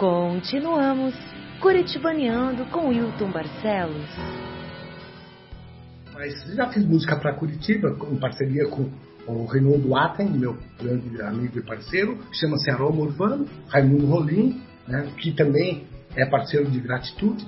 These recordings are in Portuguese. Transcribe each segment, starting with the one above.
Continuamos curitibaneando com Wilton Barcelos. Mas já fiz música para Curitiba, em parceria com o Reinaldo Atten, meu grande amigo e parceiro, chama-se Aroma Urbano, Raimundo Rolim, né, que também é parceiro de Gratitude.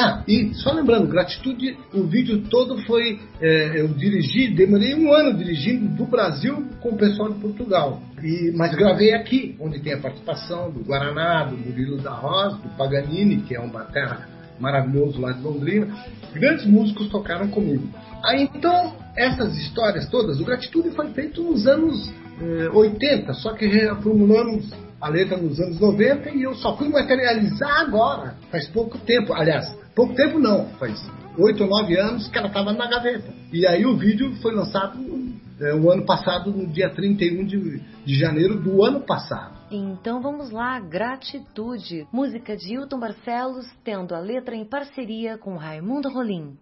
E só lembrando, Gratitude, o vídeo todo foi, eu dirigi, demorei 1 ano dirigindo do Brasil com o pessoal de Portugal. Mas gravei aqui, onde tem a participação do Guaraná, do Murilo da Rosa, do Paganini, que é um batera maravilhoso lá de Londrina. Grandes músicos tocaram comigo. Então, essas histórias todas, o Gratitude foi feito nos anos 80, só que reformulamos a letra nos anos 90 e eu só fui materializar agora, faz pouco tempo. Aliás, pouco tempo não, faz 8 ou 9 anos que ela estava na gaveta. E aí o vídeo foi lançado o ano passado, no dia 31 de janeiro do ano passado. Então vamos lá, Gratitude, música de Wilton Barcelos, tendo a letra em parceria com Raimundo Rolim.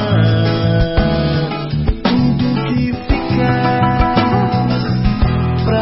Pra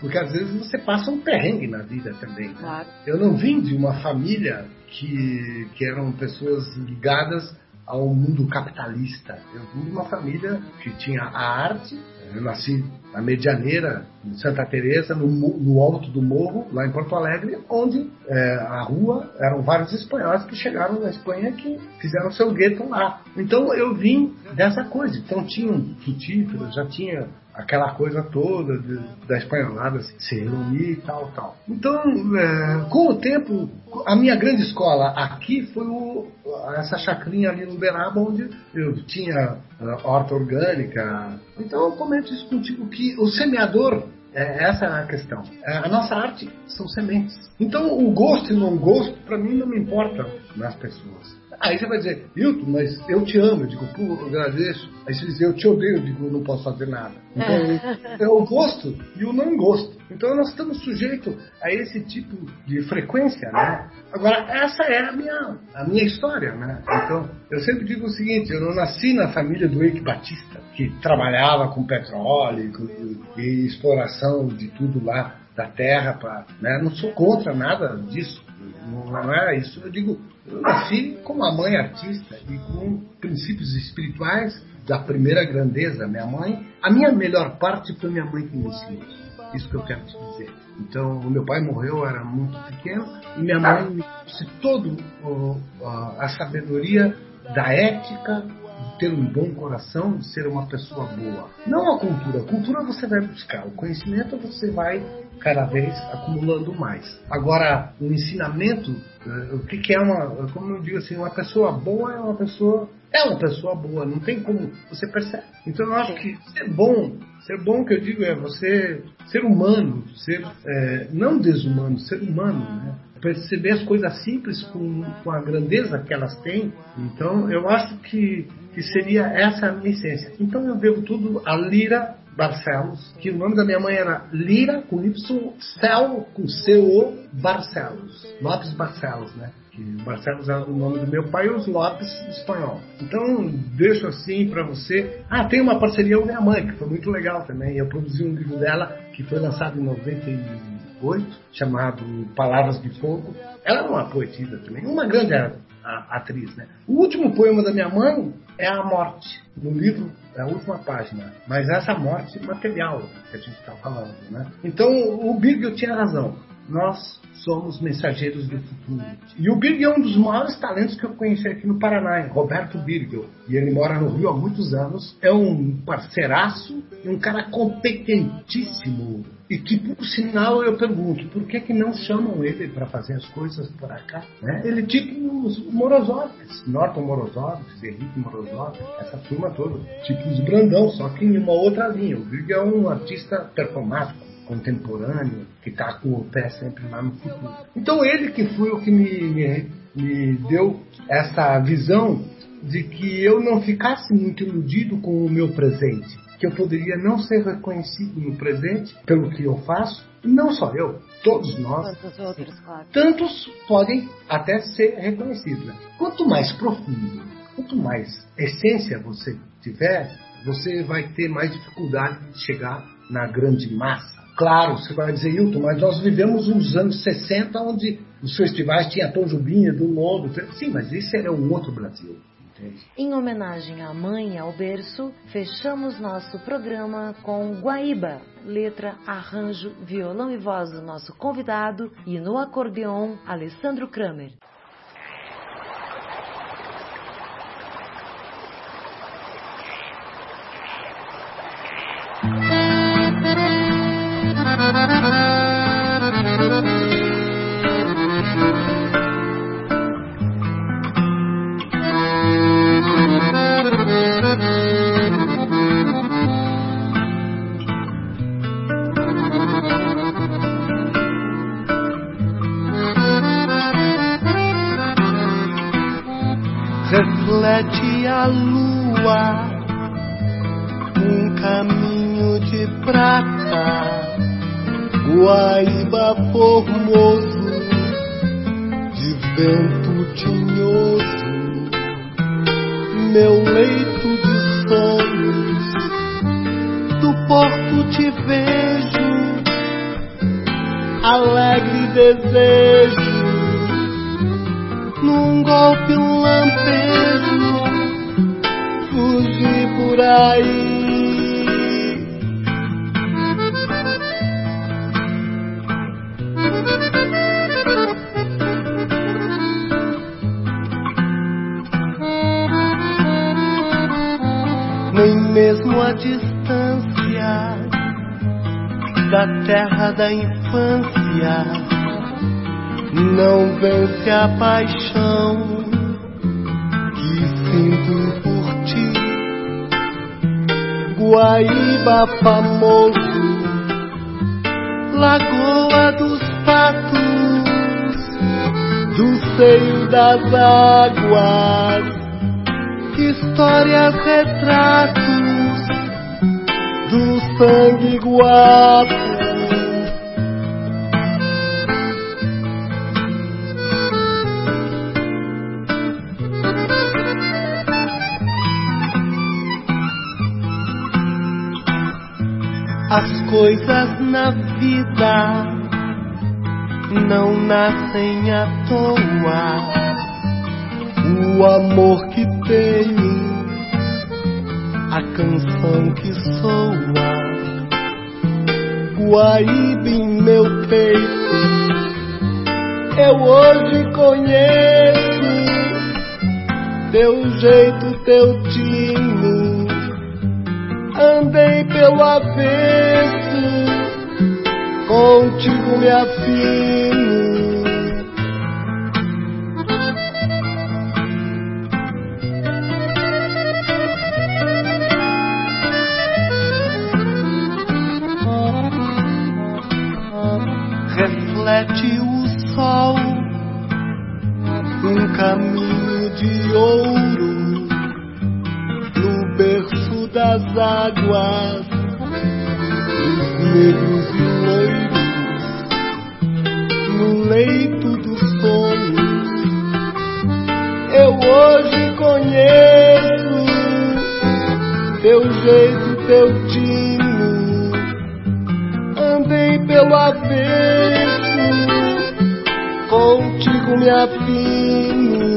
Porque às vezes você passa um perrengue na vida também. Claro. Eu não vim de uma família que eram pessoas ligadas ao mundo capitalista. Eu vim de uma família que tinha a arte. Eu nasci na Medianeira, em Santa Teresa, no alto do morro, lá em Porto Alegre, onde a rua eram vários espanhóis que chegaram na Espanha que fizeram seu gueto lá. Então eu vim dessa coisa. Então tinha um subtítulo, já tinha aquela coisa toda da espanholada se reunir e tal. Então, com o tempo, a minha grande escola aqui foi essa chacrinha ali no Uberaba, onde eu tinha horta orgânica. Então eu comento isso contigo, que o semeador, essa é a questão. A nossa arte são sementes. Então o gosto e não gosto, para mim, não me importa nas pessoas. Aí você vai dizer, Hilton, mas eu te amo. Eu digo, pô, eu agradeço. Aí você diz, eu te odeio. Eu digo, não posso fazer nada. Então, é o gosto e o não gosto. Então, nós estamos sujeitos a esse tipo de frequência, né? Agora, essa é a minha história, né? Então, eu sempre digo o seguinte, eu não nasci na família do Eike Batista, que trabalhava com petróleo e exploração de tudo lá da terra. Né? Não sou contra nada disso. Não era isso. Eu digo, eu nasci com uma mãe artista e com princípios espirituais da primeira grandeza. Minha mãe, a minha melhor parte foi minha mãe que me ensinou. Isso que eu quero te dizer. Então, o meu pai morreu, eu era muito pequeno, e minha mãe me trouxe toda a sabedoria da ética, de ter um bom coração, de ser uma pessoa boa. Não a cultura. A cultura você vai buscar. O conhecimento você vai cada vez acumulando mais. Agora, o ensinamento, o que é como eu digo assim, uma pessoa boa é uma pessoa boa, não tem como, você percebe. Então eu acho que ser bom que eu digo é você ser humano, não desumano, ser humano, né? Perceber as coisas simples com a grandeza que elas têm. Então eu acho que seria essa a minha essência. Então eu devo tudo a Lira Barcelos, que o nome da minha mãe era Lira, com Y, Cel, com C-O, Barcelos. Lopes Barcelos, né? Que Barcelos é o nome do meu pai e os Lopes espanhol. Então, deixo assim para você. Tem uma parceria com minha mãe, que foi muito legal também. Eu produzi um livro dela, que foi lançado em 98, chamado Palavras de Fogo. Ela é uma poetisa também, uma grande atriz, né? O último poema da minha mãe é a morte. No livro é a última página, mas essa morte material que a gente está falando, né? Então o Birgel tinha razão. Nós somos mensageiros do futuro. E o Birgel é um dos maiores talentos que eu conheci aqui no Paraná, Roberto Birgel. E ele mora no Rio há muitos anos. É um parceiraço e um cara competentíssimo. E que, por sinal, eu pergunto, por que não chamam ele para fazer as coisas por cá? Né? Ele tipo os Morozovs, Norton Morozov, Henrique Morozov, essa turma toda. Tipo os Brandão, só que em uma outra linha. O Birgel é um artista performático, contemporâneo, que está com o pé sempre lá no futuro. Então ele que foi o que me deu essa visão de que eu não ficasse muito iludido com o meu presente, que eu poderia não ser reconhecido no presente pelo que eu faço, e não só eu, todos nós. Quantos outros, claro. Tantos podem até ser reconhecidos. Né? Quanto mais profundo, quanto mais essência você tiver, você vai ter mais dificuldade de chegar na grande massa. Claro, você vai dizer, Hilton, mas nós vivemos uns anos 60 onde os festivais tinham Tom Jobim, do Lobo. Sim, mas esse era um outro Brasil. Entende? Em homenagem à mãe e ao berço, fechamos nosso programa com Guaíba, letra, arranjo, violão e voz do nosso convidado e no acordeon, Alessandro Kramer. Reflete a lua um caminho de prata, Guaíba formoso de vento tinhoso, meu leito de sonhos, do porto te vejo desejo, num golpe, um lampejo, fugir por aí. Nem mesmo a distância da terra da infância não vence a paixão que sinto por ti. Guaíba famoso, Lagoa dos Patos, do seio das águas, histórias, retratos do sangue guapo. As coisas na vida não nascem à toa. O amor que tenho, a canção que soa, Guaíba em meu peito, eu hoje conheço teu jeito, teu tino. Andei pelo avesso, contigo me afino. Reflete o sol, um caminho de ouro, no berço das águas, os negros e loiros, no leito dos sonhos. Eu hoje conheço teu jeito, teu tino. Andei pelo avesso, contigo me afino.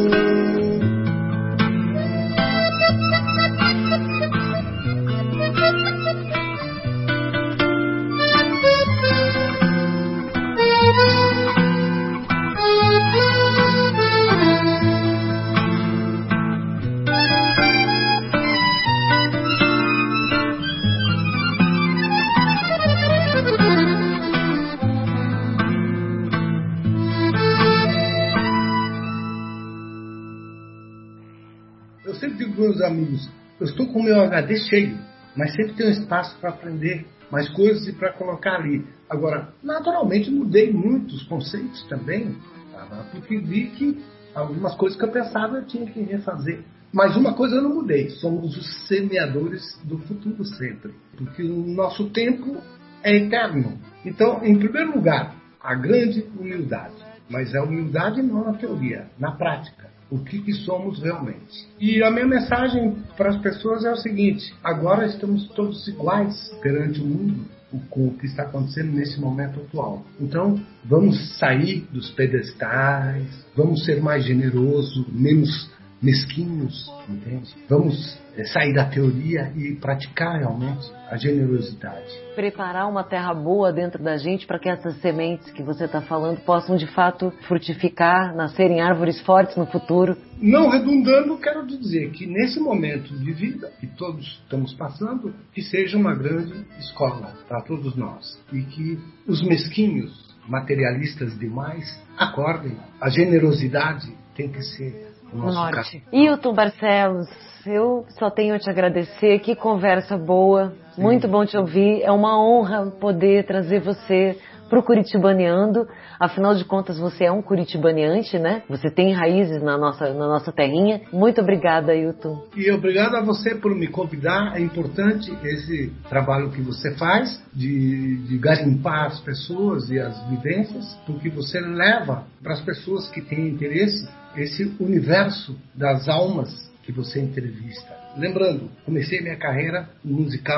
Eu sempre digo para meus amigos, eu estou com o meu HD cheio, mas sempre tem um espaço para aprender mais coisas e para colocar ali. Agora, naturalmente mudei muitos conceitos também, tá? Porque vi que algumas coisas que eu pensava eu tinha que refazer. Mas uma coisa eu não mudei, somos os semeadores do futuro sempre, porque o nosso tempo é eterno. Então, em primeiro lugar, a grande humildade, mas a humildade não na teoria, na prática. O que somos realmente. E a minha mensagem para as pessoas é o seguinte: agora estamos todos iguais perante o mundo, com o que está acontecendo nesse momento atual. Então, vamos sair dos pedestais, vamos ser mais generosos, menos mesquinhos, entende? Vamos sair da teoria e praticar realmente a generosidade. Preparar uma terra boa dentro da gente para que essas sementes que você está falando possam de fato frutificar, nascerem árvores fortes no futuro. Não redundando, quero dizer que nesse momento de vida que todos estamos passando, que seja uma grande escola para todos nós e que os mesquinhos, materialistas demais, acordem. A generosidade tem que ser o nosso caso. Hilton Barcelos, eu só tenho a te agradecer. Que conversa boa. Sim. Muito bom te ouvir. É uma honra poder trazer você para o Curitibaneando. Afinal de contas, você é um curitibaneante, né? Você tem raízes na nossa terrinha. Muito obrigada, Hilton. E obrigado a você por me convidar. É importante esse trabalho que você faz de garimpar as pessoas e as vivências, porque você leva para as pessoas que têm interesse esse universo das almas que você entrevista. Lembrando, comecei minha carreira musical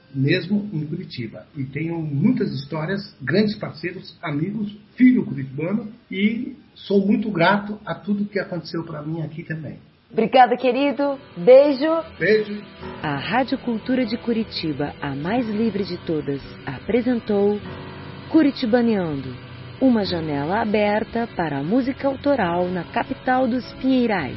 mesmo em Curitiba. E tenho muitas histórias, grandes parceiros, amigos, filho curitibano, e sou muito grato a tudo que aconteceu para mim aqui também. Obrigada, querido. Beijo. Beijo. A Rádio Cultura de Curitiba, a mais livre de todas, apresentou Curitibaneando, uma janela aberta para a música autoral na capital dos Pinheirais.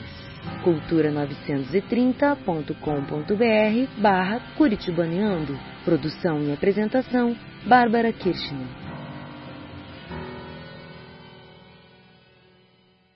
cultura930.com.br/Curitibaneando. Produção e apresentação, Bárbara Kirchner.